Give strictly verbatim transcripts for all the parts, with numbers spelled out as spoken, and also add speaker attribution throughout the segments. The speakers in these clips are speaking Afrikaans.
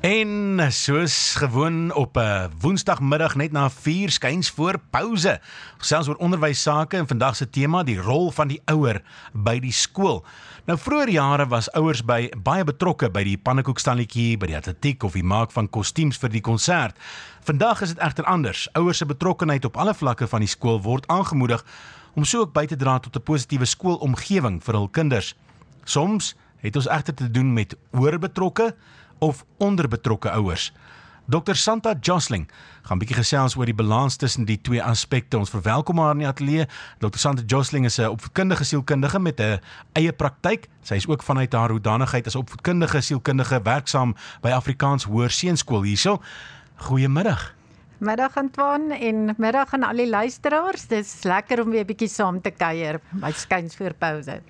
Speaker 1: En soos gewoon op 'n woensdagmiddag net na vier skuins voor pouse. Selfs oor onderwysake en vandag se tema die rol van die ouer by die skool. Nou vroeër jare was ouers by baie betrokke by die pannekoekstalletjie, by die atletiek of die maak van kostuums vir die konsert. Vandag is dit egter anders. Ouers se betrokkenheid op alle vlakke van die skool word aangemoedig om so ook by te dra tot 'n positiewe skoolomgewing vir hul kinders. Soms het ons egter te doen met oorbetrokke of onderbetrokke ouers. dokter Santa Josling gaan bietjie gesels oor die balans tussen die twee aspekte. Ons verwelkom haar in die ateljee. dokter Santa Josling is 'n opvoedkundige sielkundige met 'n eie praktyk. Sy is ook vanuit haar hoedanigheid as opvoedkundige sielkundige werksaam by Afrikaans Hoër Seunskool hierso. Goeiemiddag.
Speaker 2: Middag Antoine en middag aan al die luisteraars. Dis lekker om weer 'n bietjie saam te kuier by skuins voor pouse.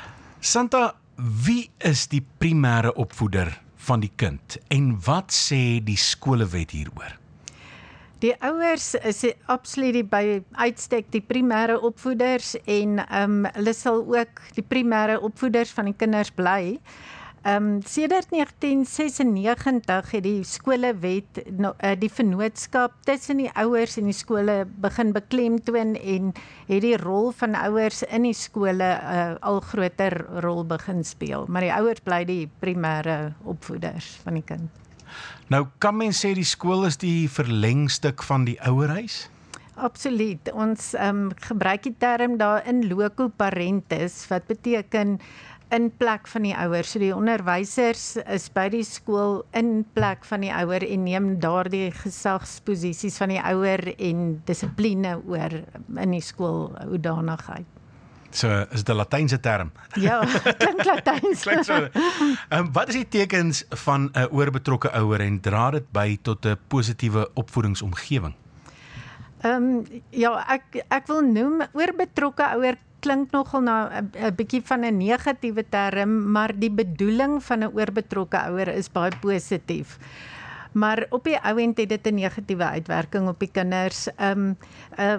Speaker 1: Santa, wie is die primêre opvoeder van die kind en wat sê die skolewet hieroor?
Speaker 2: Die ouers is absoluut die by uitstek die primêre opvoeders en um, hulle sal ook die primêre opvoeders van die kinders bly. Um, sedert negentien sesennegentig het die skolewet uh, die vennootskap tussen die ouers en die skole begin beklemtoon en het die rol van ouers in die skole uh, al groter rol begin speel. Maar die ouers bly die primêre opvoeders van die kind.
Speaker 1: Nou kan mens sê die skool is die verlengstuk van die ouerhuis?
Speaker 2: Absoluut. Ons um, gebruik die term daar in loco parentis, wat beteken in plek van die ouer. So die onderwysers is by die skool in plek van die ouer en neem daardie gesagsposisies van die ouer en dissipline oor in die skool hoedanigheid.
Speaker 1: So is dit 'n Latynse term?
Speaker 2: Ja, klink Latyns.
Speaker 1: Klink so. Um, wat is die tekens van 'n oorbetrokke ouer en dra dit by tot 'n positiewe opvoedingsomgewing?
Speaker 2: Ehm um, ja, ek ek wil noem oorbetrokke ouer klink nogal na 'n bietjie van 'n negatiewe term, maar die bedoeling van 'n oorbetrokke ouer is baie positief. Maar op die ou end het dit 'n negatiewe uitwerking op die kinders. Ehm um, uh,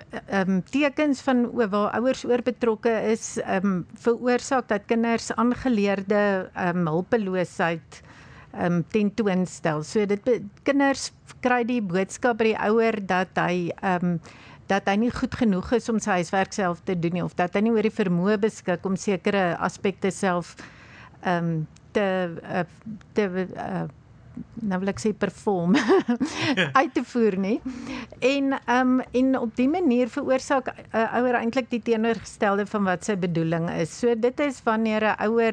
Speaker 2: um, tekens van waar ouers oorbetrokke is, um, veroorsaak dat kinders aangeleerde um, hulpeloosheid um, tentoonstel. So dit kinders kry die boodskap by die ouer dat hy um, dat hy nie goed genoeg is om sy huiswerk self te doen nie, of dat hy nie oor die vermoë beskik om sekere aspekte self um, te, uh, te uh, nou wil ek sê perform, uit te voer nie. En, um, en op die manier veroorsaak 'n uh, ouer eintlik die teenoorgestelde van wat sy bedoeling is. So dit is wanneer 'n ouer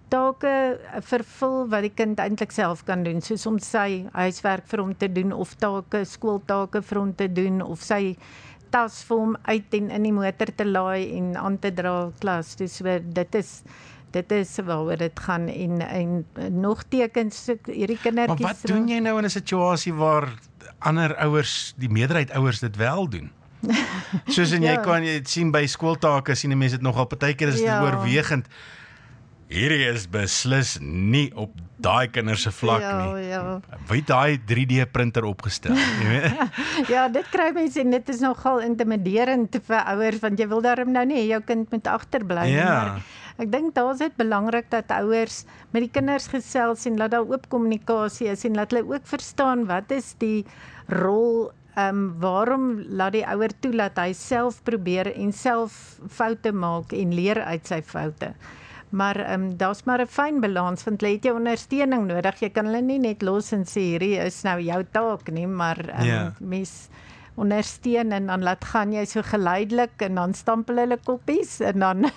Speaker 2: take vervul wat die kind eintlik self kan doen, soos om sy huiswerk vir hom te doen, of take, skooltake vir hom te doen, of sy tas vir hom uit en in die motor te laai en aan te dra klas. Dus dit is dit is waaroor dit gaan en, en nog tekens hierdie kindertjies.
Speaker 1: Maar wat doen jy nou in 'n situasie waar ander ouers, die meerderheid ouers dit wel doen? Soos en jy ja. kan jy sien by skooltake sien die mense dit nogal partykeer is ja. dit oorwegend. Hierdie is beslis nie op daai kinders se vlak
Speaker 2: ja,
Speaker 1: nie.
Speaker 2: Ja.
Speaker 1: Wie daai drie D printer opgestel, jy weet?
Speaker 2: Ja, dit kry mense en dit is nogal intimiderend vir ouers want jy wil daarom nou nie jou kind moet agterbly nie.
Speaker 1: Ja.
Speaker 2: Maar ek dink daar is dit belangrik dat ouers met die kinders gesels en laat daar oop kommunikasie is en laat hulle ook verstaan wat is die rol, um, waarom laat die ouer toe dat hy self probeer en self foute maak en leer uit sy foute. Maar um, daar's maar 'n fyn balans want hulle het jou ondersteuning nodig. Jy kan hulle nie net los en sê hierdie is nou jou taak nie, maar um,
Speaker 1: ja.
Speaker 2: mens ondersteun en dan laat gaan jy so geleidelik en dan stampel hulle koppies en dan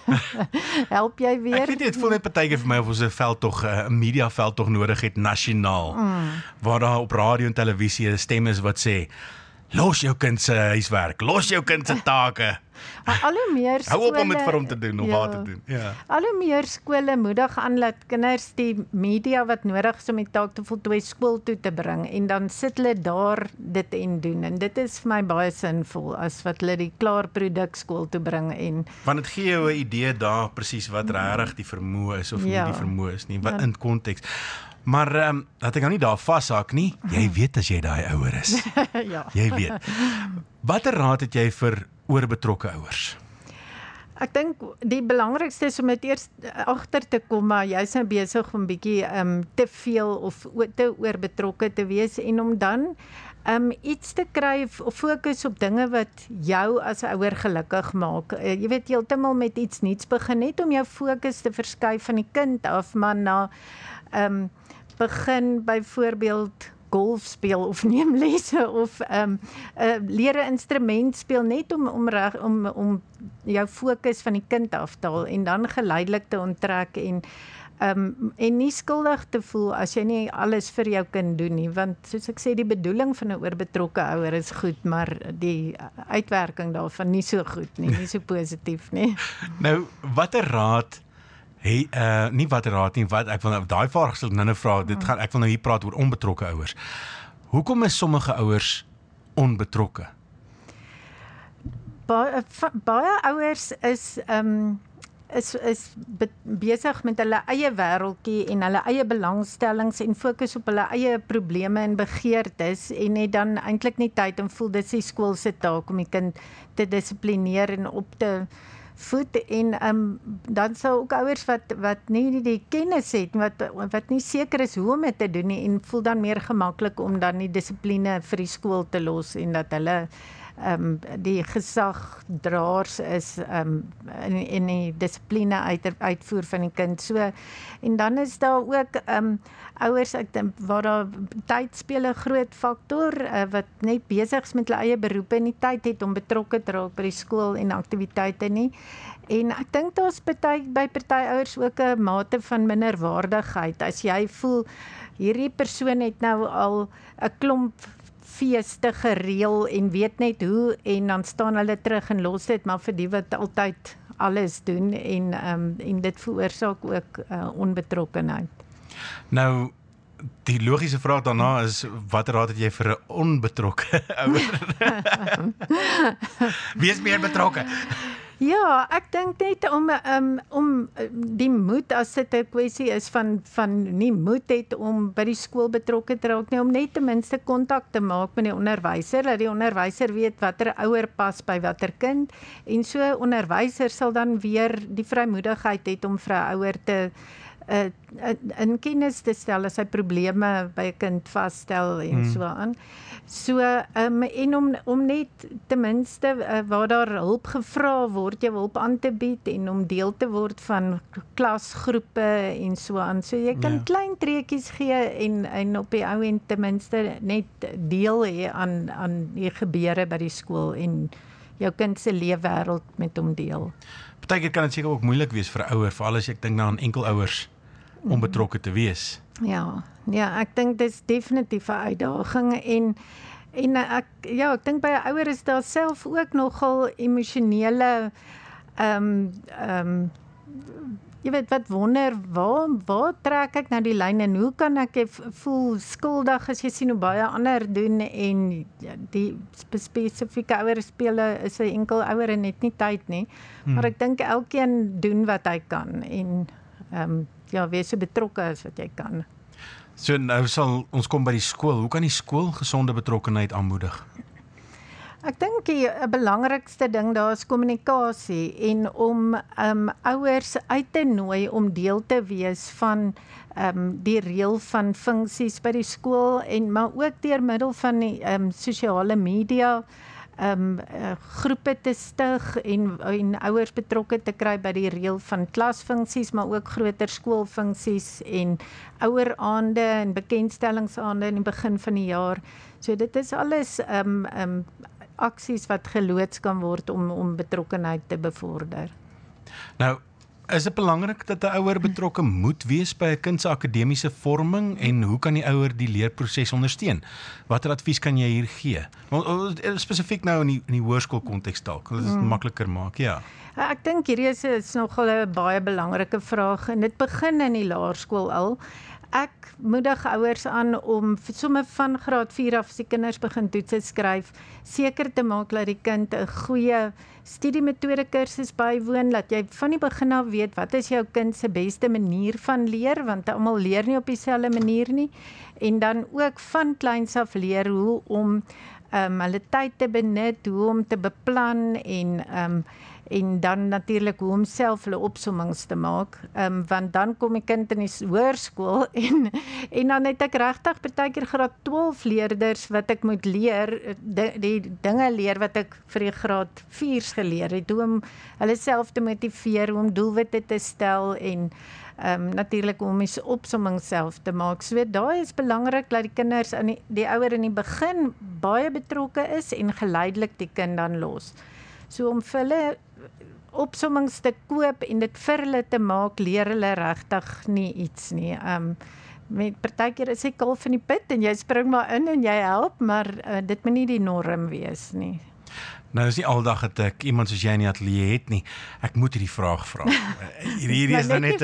Speaker 2: help jy weer.
Speaker 1: Ek weet nie, het voel net partykeer vir my of ons 'n veldtog, 'n media veldtog nodig het nasionaal, mm. waar daar op radio en televisie 'n stem is wat sê, los jou kind se huiswerk, los jou kind se take.
Speaker 2: Al hoe meer skole,
Speaker 1: hou op om dit vir hom te doen, of
Speaker 2: ja,
Speaker 1: waar te doen. Ja.
Speaker 2: Al hoe meer skole moedig aan dat kinders die media wat nodig is om die taak te voltooi skool toe te bring en dan sit hulle daar dit en doen en dit is vir my baie sinvol as wat hulle die klaar produk skool toe bring en
Speaker 1: want dit gee jou 'n idee daar presies wat regtig die vermoë is of
Speaker 2: ja.
Speaker 1: nie die vermoë is nie, wat ja. in konteks. Maar um, laat ek nou nie daar vashak nie. Jy weet as jy daai ouer is.
Speaker 2: ja.
Speaker 1: Jy weet. Watter raad het jy vir oorbetrokke ouers?
Speaker 2: Ek dink die belangrikste is om dit eers agter te kom, maar jy's nou besig om bietjie um, te veel of te oorbetrokke te wees en om dan um, iets te kry of fokus op dinge wat jou as ouer gelukkig maak. Uh, jy weet, heeltemal met iets nuuts begin, net om jou fokus te verskuif van die kind af, maar na um, begin byvoorbeeld golf speel of neem lesse of um, uh, leer 'n instrument speel net om om reg om om jou fokus van die kind af te haal en dan geleidelik te onttrek en um, en nie skuldig te voel as jy nie alles vir jou kind doen nie, want soos ek sê, die bedoeling van 'n oorbetrokke ouer is goed, maar die uitwerking daarvan nie so goed nie, nie so positief nie.
Speaker 1: Nou, watter raad Hey, uh, nie wat raad nie, wat ek wil nou daai vraag sal nou nou vra, dit gaan ek wil nou hier praat oor onbetrokke ouers. Hoekom is sommige ouers onbetrokke?
Speaker 2: Baie baie ouers is um is is be, besig met hulle eie wêreldjie en hulle eie belangstellings en fokus op hulle eie probleme en begeertes en het dan eintlik nie tyd en voel dis die skool se taak om die kind te dissiplineer en op te voed en um, dan sal ook ouers wat wat nie die kennis het wat wat nie seker is hoe om dit te doen nie en voel dan meer gemaklik om dan die dissipline vir die skool te los en dat hulle um, die gesagdraers is um, in, in die dissipline uit, uitvoer van die kind. So en dan is daar ook um, ouers ek dink waar daar tyd speel 'n groot faktor uh, wat net besig is met hulle eie beroepe en nie tyd het om betrokke te raak by die skool en aktiwiteite nie. En ek dink daar's party by party ouers ook 'n mate van minderwaardigheid. As jy voel hierdie persoon het nou al 'n klomp feeste gereël en weet net hoe en dan staan hulle terug en los dit maar vir die wat altyd alles doen en um, en dit veroorsaak ook uh, onbetrokkenheid.
Speaker 1: Nou, die logiese vraag daarna is, wat raad het jy vir 'n onbetrokke ouer? Wie is meer betrokke?
Speaker 2: Ja, ek dink net om um, om die moed, as dit 'n kwessie is van van nie moed het om by die skool betrokke te raak nie, om net ten minste kontak te maak met die onderwyser, dat die onderwyser weet watter ouer pas by watter kind en so 'n onderwyser sal dan weer die vrymoedigheid het om vir 'n ouer te uh, in kennis te stel as hy probleme by 'n kind vasstel en hmm. so aan. So, um, en om, om net ten minste uh, waar daar hulp gevra word, jou hulp aan te bied en om deel te word van klasgroepe en so aan. So jy kan ja. klein treetjies gee en, en op die ou en ten minste net deel hê aan, aan die gebeure by die skool en jou kind se leefwêreld met hom deel.
Speaker 1: Partykeer kan dit seker ook moeilik wees vir 'n ouer, veral as ek dink na aan enkelouers om betrokke te wees.
Speaker 2: Ja, ja, ek dink dit is definitief 'n uitdaging en en ek ja, ek dink by 'n ouer is daar self ook nogal emosionele ehm um, ehm um, jy weet wat wonder waar waar trek ek nou die lyn en hoe kan ek voel skuldig as jy sien hoe baie ander doen en ja, die spesifieke ouer spele is 'n enkel ouer en net nie tyd nie, hmm. maar ek dink elkeen doen wat hy kan en ehm um, ja, wees so betrokke as wat jy kan.
Speaker 1: So nou sal ons kom by die skool. Hoe kan die skool gesonde betrokkenheid aanmoedig?
Speaker 2: Ek dink die belangrikste ding daar is kommunikasie en om um, ouers uit te nooi om deel te wees van um, die reël van funksies by die skool en maar ook deur middel van die um, sosiale media Um, uh, groepe te stig en, en ouers betrokke te kry by die reël van klasfunksies, maar ook groter skoolfunksies en oueraande en bekendstellingsaande in die begin van die jaar. So dit is alles um, um, aksies wat geloods kan word om, om betrokkenheid te bevorder.
Speaker 1: Nou, is dit belangrik dat 'n ouer betrokke moet wees by 'n kind se akademiese vorming en hoe kan die ouer die leerproses ondersteun? Watter advies kan jy hier gee? Spesifiek nou in die, in die hoërskoolkonteks dalk, dat dit mm. makliker maak, ja.
Speaker 2: Ek dink hierdie is, is nogal 'n baie belangrike vraag en dit begin in die laerskool al. Ek moedig ouers aan om sommer van graad vier af as die kinders begin toetse skryf, seker te maak dat die kind 'n goeie studiemetode kursus bywoon, dat jy van die begin af weet wat is jou kind se beste manier van leer, want almal leer nie op dieselfde manier nie, en dan ook van kleins af leer hoe om um, hulle tyd te benut, hoe om te beplan en um, en dan natuurlik hoe om self hulle opsommings te maak, um, want dan kom die kind in die hoërskool en en dan het ek regtig partykeer graad twaalf leerders wat ek moet leer, die, die dinge leer wat ek vir die graad viers geleer het, hoe om hulle self te motiveer, hoe om doelwitte te stel en um, natuurlik hoe om die opsomming self te maak. So daai is belangrik dat die kinders aan die, die ouer in die begin baie betrokke is en geleidelik die kind dan los. So om vir hulle opsommings te koop en dit vir hulle te maak, leer hulle regtig nie iets nie. Um, met partykeer is hy kalf in die put en jy spring maar in en jy help, maar uh, dit moet nie die norm wees nie.
Speaker 1: Nou is nie aldag dat ek iemand soos jy in die ateljee het nie. Ek moet hierdie vraag vra. Hier, hier is nou net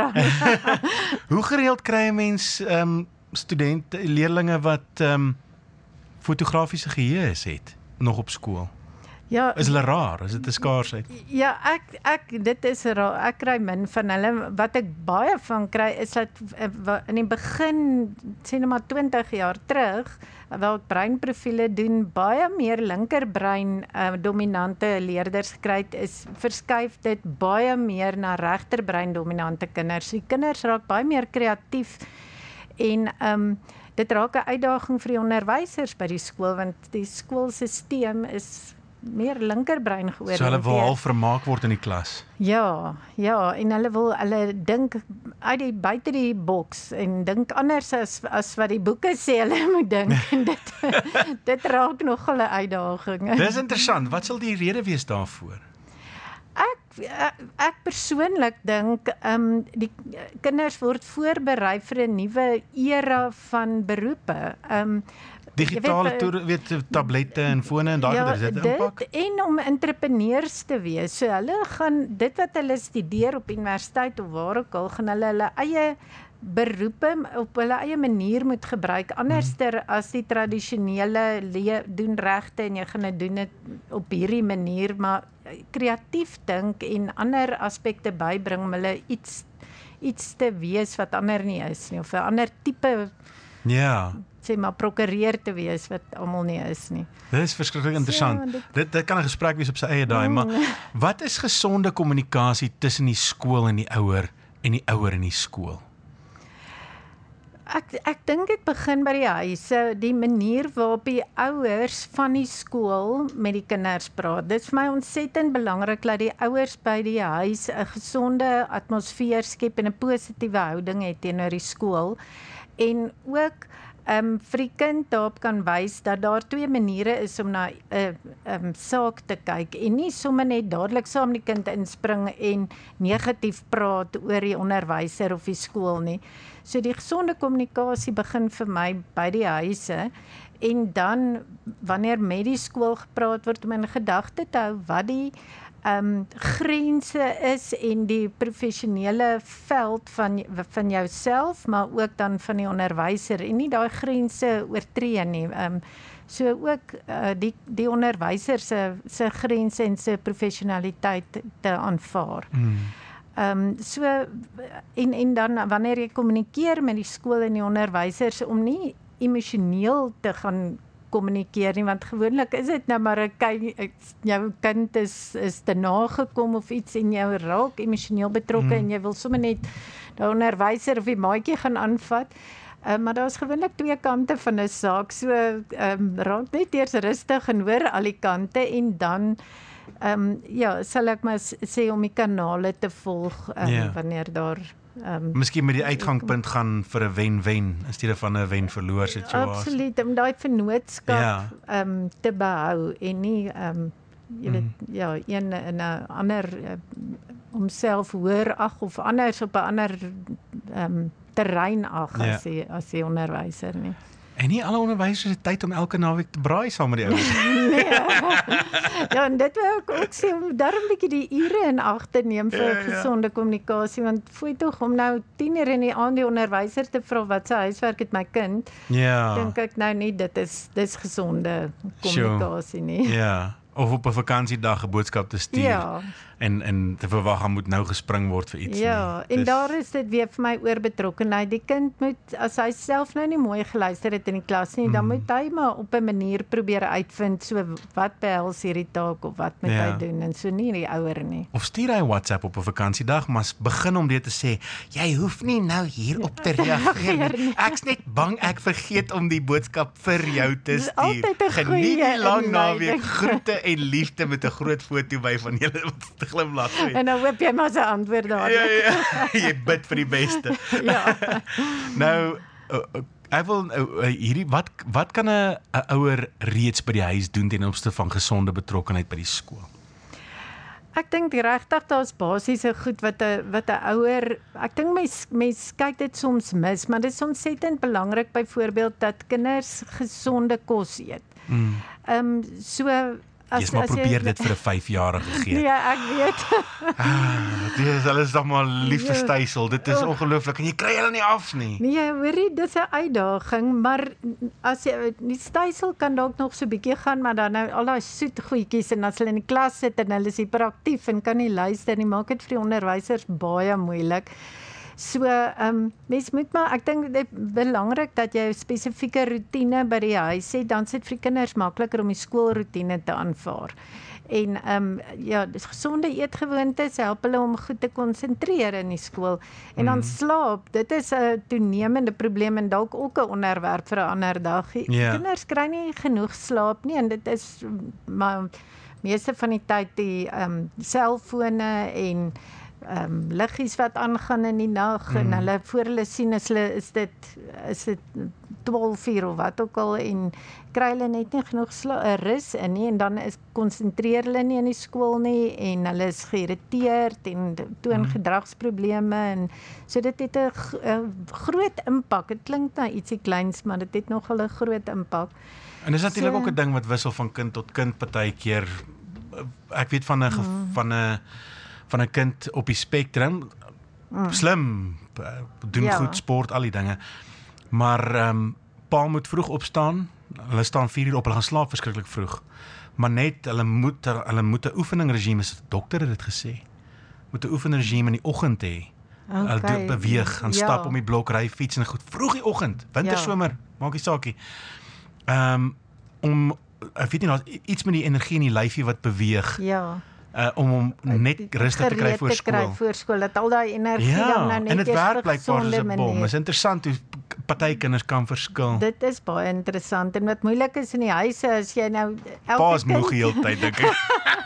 Speaker 2: 'n
Speaker 1: Hoe gereeld kry 'n mens um, studente, leerlinge wat um, fotografiese geheue het nog op skool?
Speaker 2: Ja,
Speaker 1: is hulle raar? Is dit 'n skaarsheid?
Speaker 2: Ja, ek ek dit is raar. Ek kry min van hulle. Wat ek baie van kry is dat in die begin, sê net maar twintig jaar terug, waar ek breinprofiele doen, baie meer linkerbrein uh, dominante leerders gekry het, is verskuif dit baie meer na regterbrein dominante kinders. Die kinders raak baie meer kreatief en um, dit raak 'n uitdaging vir die onderwysers by die skool, want die skoolsisteem is meer linkerbrein georiënteerd.
Speaker 1: So hulle wil al vermaak word in die klas?
Speaker 2: Ja, ja, en hulle wil, hulle dink uit die, buite die boks en dink anders as, as wat die boeke sê hulle moet dink. En dit, dit raak nogal 'n uitdaging.
Speaker 1: Dis interessant. Wat sal die rede wees daarvoor?
Speaker 2: Ek, ek persoonlik dink, um, die kinders word voorberei vir 'n nuwe era van beroepe. Um,
Speaker 1: Digitale weet, weet, tablette en fone en daai
Speaker 2: ja,
Speaker 1: is dit
Speaker 2: dit
Speaker 1: impak?
Speaker 2: En om entrepreneurs te wees. So hulle gaan, dit wat hulle studeer op universiteit of waar ook al, gaan hulle hulle eie beroepe op hulle eie manier moet gebruik, anderster hmm. as die tradisionele le- doen regte en jy gaan dit doen dit op hierdie manier, maar kreatief dink en ander aspekte bybring om hulle iets, iets te wees wat ander nie is nie, of 'n ander tipe
Speaker 1: ja.
Speaker 2: sê maar prokureer te wees wat almal nie is nie.
Speaker 1: Dit is verskriklik interessant.
Speaker 2: Ja, dit,
Speaker 1: dit, dit kan 'n gesprek wees op sy eie daai, mm. maar wat is gesonde kommunikasie tussen die skool en die ouer en die ouer en die skool?
Speaker 2: Ek ek dink dit begin by die huise, die manier waarop die ouers van die skool met die kinders praat. Dit is vir my ontsettend belangrik dat die ouers by die huis 'n gesonde atmosfeer skep en 'n positiewe houding het teenoor die skool. En ook um, vir die kind daarop kan wys dat daar twee maniere is om na 'n uh, um, saak te kyk en nie sommer net dadelik saam die kind inspring en negatief praat oor die onderwyser of die skool nie. So die gesonde kommunikasie begin vir my by die huise en dan wanneer met die skool gepraat word om in gedagte te hou wat die Um, grense is en die professionele veld van, van jouself, maar ook dan van die onderwyser en nie daai grense oortree nie. Um, so ook uh, die, die onderwyser se, se grense en se professionaliteit te aanvaar. Hmm. Um, so, en, en dan wanneer jy kommunikeer met die skool en die onderwysers om nie emosioneel te gaan kommunikeer nie, want gewoonlik is dit nou maar 'n kind, jou kind is, is te nagekom of iets en jy raak emosioneel betrokke mm. en jy wil sommer net die onderwyser of die maatjie gaan aanvat, uh, maar daar is gewoonlik twee kante van 'n saak, so um, raak net eers rustig en hoor al die kante en dan um, ja, sal ek maar sê om die kanale te volg um, yeah. wanneer daar Um,
Speaker 1: Miskien met die uitgangspunt gaan vir 'n wen-wen in steede van 'n wen-verloor situasie.
Speaker 2: Absoluut, om daai vennootskap ja. um, te behou en nie um, jy weet, mm. ja, een in 'n ander uh, homself hoor ag of anders op 'n ander um, terrein ag ja. as die, as die onderwyser nie.
Speaker 1: En nie alle onderwysers het tyd om elke naweek te braai saam met die ouers.
Speaker 2: Nee. Ja, en dit wil ek ook sê, om daarom bietjie die ure in ag te neem vir ja, gesonde ja. kommunikasie, want voel tog om nou tien uur in die aand die onderwyser te vra wat sy huiswerk het my kind,
Speaker 1: ja. dink
Speaker 2: ek nou nie, dit is, dit is gesonde kommunikasie nie.
Speaker 1: Ja, of op 'n vakansiedag 'n boodskap te stuur.
Speaker 2: Ja.
Speaker 1: en en te verwag moet nou gespring word vir iets
Speaker 2: Ja,
Speaker 1: nie.
Speaker 2: en
Speaker 1: Dis,
Speaker 2: daar is dit weer vir my oorbetrokkenheid. Die kind moet, as hy self nou nie mooi geluister het in die klas nie, dan moet hy maar op 'n manier probeer uitvind, so wat behels hierdie taak of wat moet
Speaker 1: Ja.
Speaker 2: hy doen, en so nie die ouer nie.
Speaker 1: Of stuur hy 'n WhatsApp op 'n vakansiedag, maar s- begin om dit te sê, jy hoef nie nou hierop te reageer nie. Ek's net bang ek vergeet om die boodskap vir jou te
Speaker 2: Dis
Speaker 1: stuur.
Speaker 2: altyd 'n
Speaker 1: Geniet
Speaker 2: goeie
Speaker 1: die lang
Speaker 2: inleiding.
Speaker 1: naweek, groete en liefde met 'n groot foto by van julle wat te glimlag het.
Speaker 2: En dan hoop jy maar sy antwoord
Speaker 1: Ja,
Speaker 2: dadelik.
Speaker 1: ja, jy bid vir die beste.
Speaker 2: Ja.
Speaker 1: Nou, uh, uh, ek wil uh, uh, hierdie wat wat kan 'n 'n ouer reeds by die huis doen ten opsigte van gesonde betrokkenheid by die skool?
Speaker 2: Ek dink regtig daar's basiese goed wat 'n wat 'n ouer, ek dink mens mens kyk dit soms mis, maar dit is ontsettend belangrik byvoorbeeld dat kinders gesonde kos eet.
Speaker 1: Mm.
Speaker 2: Ehm um, so as
Speaker 1: Jy's maar
Speaker 2: as jy-
Speaker 1: probeer dit vir 'n vyf-jarige gee.
Speaker 2: Nee, ek weet.
Speaker 1: Dit is hulle is nog maar lief vir
Speaker 2: Ja.
Speaker 1: stysel. Dit is
Speaker 2: Oh.
Speaker 1: ongelooflik en jy kry hulle nie af nie.
Speaker 2: Nee, hoorie, dis 'n uitdaging, maar as jy die stysel kan dalk nog so 'n bietjie gaan, maar dan nou al daai soet goedjies, en as hulle in die klas sit en hulle is hiperaktief en kan nie luister nie, maak dit vir die onderwysers baie moeilik. So, ehm um, mens moet maar, ek dink dit is belangrik dat jy 'n spesifieke roetine by die huis het, dan sit vir die kinders makliker om die skoolroetine te aanvaar. En ehm um, ja, dis gesonde eetgewoontes help hulle om goed te konsentreer in die skool. En dan slaap, dit is 'n toenemende probleem en dalk ook 'n onderwerp vir 'n ander dag. Die
Speaker 1: Ja.
Speaker 2: Kinders kry nie genoeg slaap nie, en dit is maar meeste van die tyd die ehm um, selfone en ehm um, liggies wat aangaan in die nag, en hulle voor hulle sien is hulle is dit is dit twaalf uur of wat ook al, en kry hulle net nie genoeg sla- uh, rus in nie, en dan is konsentreer hulle nie in die skool nie, en hulle is geïrriteerd en toon gedragsprobleme, en so dit het 'n g- 'n groot impak. Dit klink na ietsie kleins, maar dit het nogal 'n groot impak.
Speaker 1: En dis natuurlik
Speaker 2: So-
Speaker 1: ook 'n ding wat wissel van kind tot kind partykeer. Ek weet van 'n ge- van 'n van 'n kind op die spektrum, slim, uh, doen
Speaker 2: Ja.
Speaker 1: goed, sport, al die dinge. Maar ehm um, pa moet vroeg opstaan. Hulle staan vier uur op, hulle gaan slaap verskriklik vroeg. Maar net hulle moet hulle moet 'n oefeningregime, is 'n dokter het dit gesê. Moet 'n oefeningregime in die oggend hê. Hulle
Speaker 2: Okay.
Speaker 1: doen beweeg, gaan
Speaker 2: Ja.
Speaker 1: stap om die blok, ry fiets en goed. Vroeg die oggend, winter,
Speaker 2: Ja.
Speaker 1: somer, maak nie saakie. Ehm um, om ek weet nie, daar's iets met die energie in die lyfie wat beweeg,
Speaker 2: Ja.
Speaker 1: uh, om hom net rustig te kry
Speaker 2: Gereed
Speaker 1: voor
Speaker 2: te kry
Speaker 1: skool.
Speaker 2: voor skool, dat al daai energie dan
Speaker 1: Ja,
Speaker 2: nou net
Speaker 1: en dit
Speaker 2: eers
Speaker 1: werk
Speaker 2: op
Speaker 1: blykbaar soos
Speaker 2: gesonde
Speaker 1: 'n bom.
Speaker 2: manier.
Speaker 1: Is interessant hoe party kinders kan verskil.
Speaker 2: Dit is baie interessant, en wat moeilik is in die huise as jy nou elke
Speaker 1: Pa's
Speaker 2: kind-
Speaker 1: moeg die hele tyd dink ek.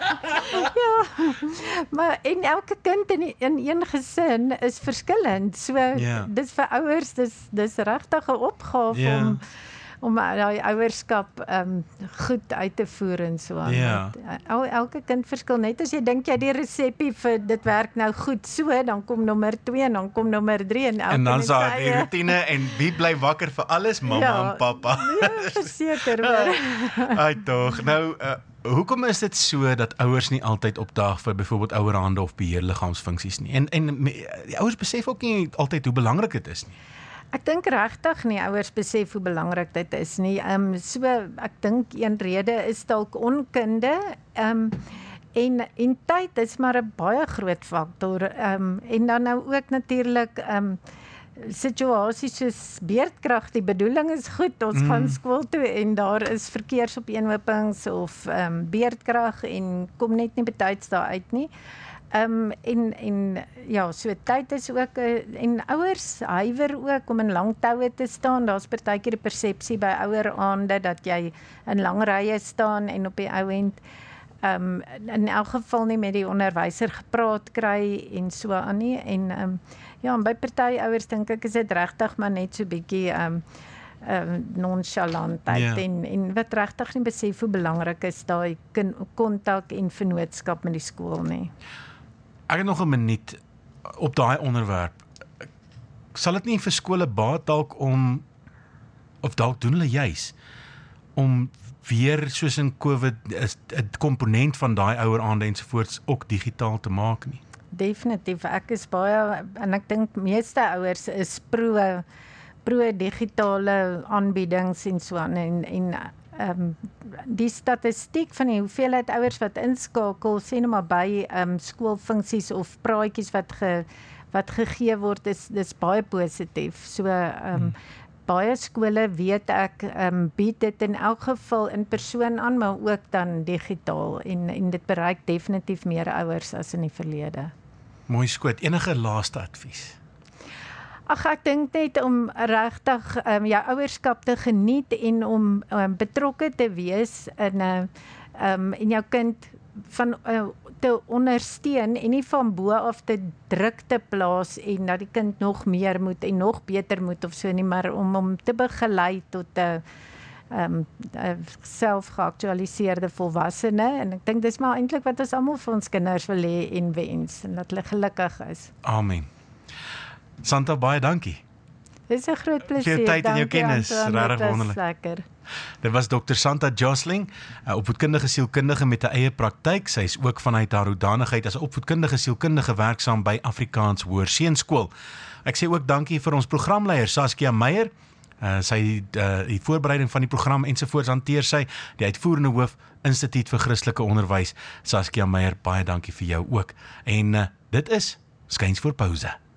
Speaker 2: Maar en elke kind in die, in een gesin is verskillend. So
Speaker 1: Ja.
Speaker 2: dis vir ouers, dis dis regtig 'n opgawe
Speaker 1: Ja.
Speaker 2: om om daai ouerskap ehm um, goed uit te voer en so aan.
Speaker 1: Ja.
Speaker 2: Want, El, elke kind verskil. Net as jy dink jy die resepie vir dit werk nou goed so, dan kom nommer twee en dan kom nommer drie en elke
Speaker 1: En dan
Speaker 2: met
Speaker 1: sa
Speaker 2: sy
Speaker 1: die
Speaker 2: eie-
Speaker 1: rotine en wie bly wakker vir alles? Mamma
Speaker 2: Ja.
Speaker 1: en pappa.
Speaker 2: Ja, verseker maar.
Speaker 1: Ai tog. Nou, uh, hoekom is dit so dat ouers nie altyd opdaag vir byvoorbeeld ouerhande of beheerliggaamsfunksies nie? En en me- die ouers besef ook nie altyd hoe belangrik dit is nie.
Speaker 2: Ek dink regtig nie ouers besef hoe belangrik dit is nie. Ehm um, so ek dink een rede is dalk onkunde. Ehm um, en en tyd is maar 'n baie groot faktor. Ehm um, en dan nou ook natuurlik ehm um, situasies soos beerdkrag. Die bedoeling is goed, ons mm. gaan skool toe en daar is verkeersopeenhopings of ehm um, beerdkrag en kom net nie betyds daar uit nie. Ehm um, en en ja, so tyd is ook uh, en ouers huiwer ook om in lang toue te staan. Daar's partykeer die persepsie by oueraande dat jy in lang rye staan en op die ou end ehm um, in elk geval nie met die onderwyser gepraat kry en so aan nie. En ehm um, ja, en by party ouers dink ek is dit regtig maar net so bietjie ehm um, uh, nonchalantheid
Speaker 1: Ja.
Speaker 2: en en wat regtig nie besef hoe belangrik is daai kin- kontak en vennootskap met die skool nie.
Speaker 1: Ek het nog 'n minuut op daai onderwerp. Sal dit nie vir skole baat dalk om of dalk doen hulle juis om weer soos in COVID 'n komponent van daai oueraande ensovoorts ook digitaal te maak nie?
Speaker 2: Definitief, ek is baie, en ek dink meeste ouers is pro pro digitale aanbiedings en so aan, en en um, die statistiek van die hoeveelheid ouers wat inskakel, sê nou maar by um, skoolfunksies of praatjies wat ge, wat gegee word, is dis baie positief. So um, hmm. baie skole weet ek um, bied dit in elk geval in persoon aan, maar ook dan digitaal en, en dit bereik definitief meer ouers as in die verlede.
Speaker 1: Mooi skoot, enige laaste advies?
Speaker 2: Ag, ek dink net om regtig um, jou ouerskap te geniet en om um, betrokke te wees in 'n uh, um, en jou kind van uh, te ondersteun en nie van bo af te druk te plaas en dat die kind nog meer moet en nog beter moet of so nie, maar om hom te begelei tot 'n um, selfgeaktualiseerde volwassene, en ek dink dis maar eintlik wat ons almal vir ons kinders wil hê en wens, en dat hulle gelukkig is.
Speaker 1: Amen. Santa, baie dankie.
Speaker 2: Dit is 'n groot plesier.
Speaker 1: Vir jou tyd en jou kennis, regtig wonderlik.
Speaker 2: Lekker.
Speaker 1: Dit was dokter Santa Josling, 'n opvoedkundige sielkundige met 'n eie praktyk. Sy is ook vanuit haar hoedanigheid as 'n opvoedkundige sielkundige werksaam by Afrikaans Hoërseunskool. Ek sê ook dankie vir ons programleier Saskia Meyer. Uh, sy uh, die voorbereiding van die program ensovoorts hanteer sy, die uitvoerende hoof Instituut vir Christelike Onderwys. Saskia Meyer, baie dankie vir jou ook. En uh, dit is Skuins voor Pouse.